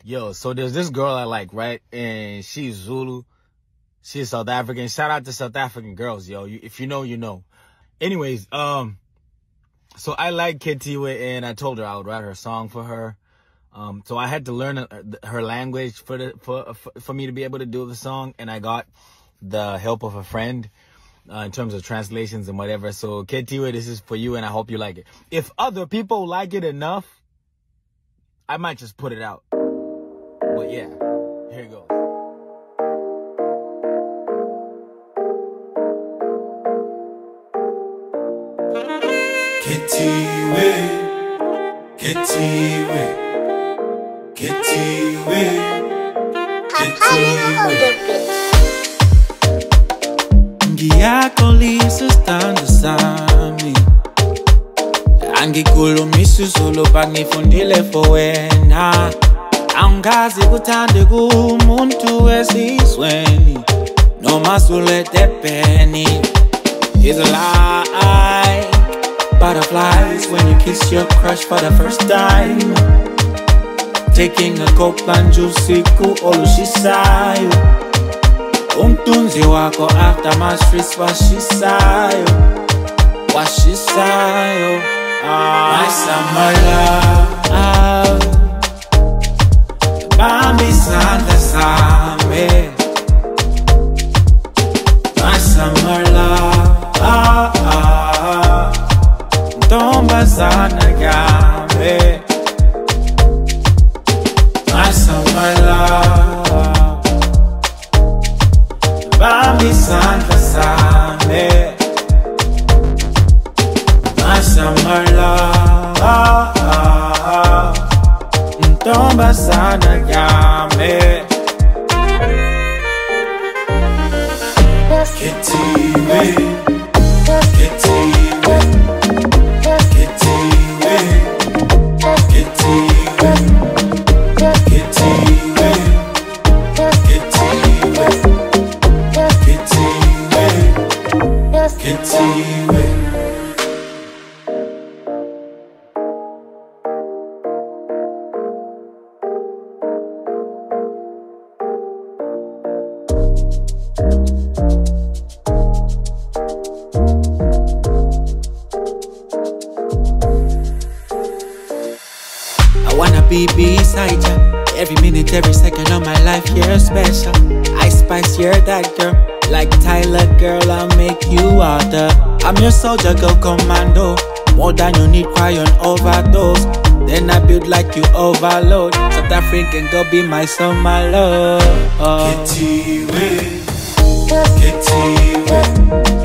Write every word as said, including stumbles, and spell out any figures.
Yo, so there's this girl I like, right? And she's Zulu. She's South African. Shout out to South African girls, yo. You, if you know, you know. Anyways, um, so I like Khethiwe, and I told her I would write her song for her. Um, so I had to learn uh, her language for the for for me to be able to do the song, and I got the help of a friend uh, in terms of translations and whatever. So Khethiwe, this is for you, and I hope you like it. If other people like it enough, I might just put it out. But yeah, here it goes. Khethiwe, Khethiwe, Khethiwe, Khethiwe. Ngiyaxolisa sithando sami, angikhulumisi izulu bangifundile for wena. Angazi kuthande kumuntu wesizweni noma sulete penny. It's like butterflies when you kiss your crush for the first time. Taking a cup and juicy ku olushisayo. Umtunzi wako after my streets washisayo, washisayo. My summer love, Bambi Santa Same. My summer love, Tomba Sana Game. My summer love, Bambi Santa Same. My summer love, Tomba Sana Game. Khethiwe, Khethiwe, Khethiwe, Khethiwe, Khethiwe, Khethiwe, Khethiwe. I wanna be beside ya, every minute, every second of my life, you're special. I spice, you're that girl, like Tyler, girl, I'll make you water. I'm your soldier, go commando, more than you need, cry on overdose. Then I build like you overload, South African girl, be my summer love. Khethiwe, Khethiwe.